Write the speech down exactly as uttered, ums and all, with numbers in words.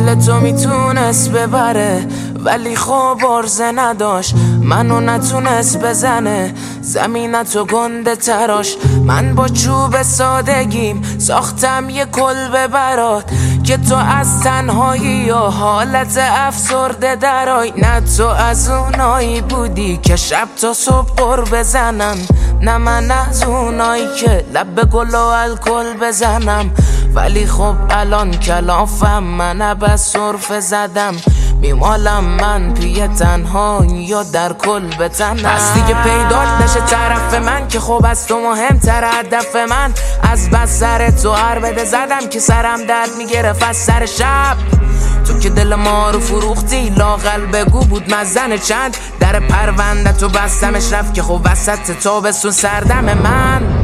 دل تو میتونست ببره ولی خب عرضه نداشت، منو نتونست بزنه زمینتو گنده تراش. من با چوب سادگیم ساختم یه کلبه برات که تو از تنهایی یا حالت افسرده درای. نه تو از اونایی بودی که شب تا صبح قر بزنن، نه من از اونایی که لب به گل و الکل بزنم. ولی خب الان کلافم، من بس سرفه زدم، میمالم من توی تنها یا در کل بتنم. پس دیگه پیدات نشه طرف من که خب از تو مهمتر هدف من. از بس سر تو هر بده زدم که سرم درد میگرفت از سر شب. تو که دل ما رو فروختی لاغل بگو بود مزن چند. در پرونده تو بستمش رفت که خب وسط تابستون سردم من.